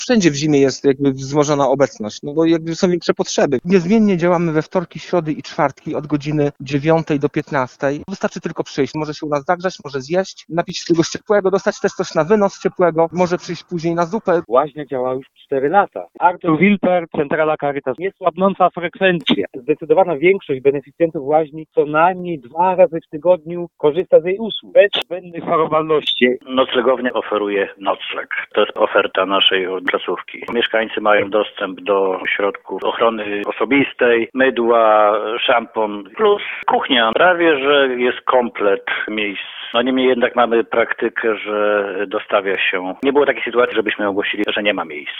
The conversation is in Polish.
Wszędzie w zimie jest jakby wzmożona obecność, no bo jakby są większe potrzeby. Niezmiennie działamy we wtorki, środy i czwartki od godziny 9 do 15. Wystarczy tylko przyjść. Może się u nas zagrzać, może zjeść, napić się czegoś ciepłego, dostać też coś na wynos ciepłego, może przyjść później na zupę. Łaźnia działa już 4 lata. Artur Wilper, Centrala Caritas. Niesłabnąca frekwencja. Zdecydowana większość beneficjentów łaźni co najmniej 2 razy w tygodniu korzysta z jej usług. Bez zbędnej chorowalności. Noclegownia oferuje nocleg. To jest oferta naszej placówki. Mieszkańcy mają dostęp do środków ochrony osobistej, mydła, szampon, plus kuchnia. Prawie, że jest komplet miejsc. No niemniej jednak mamy praktykę, że dostawia się. Nie było takiej sytuacji, żebyśmy ogłosili, że nie ma miejsc.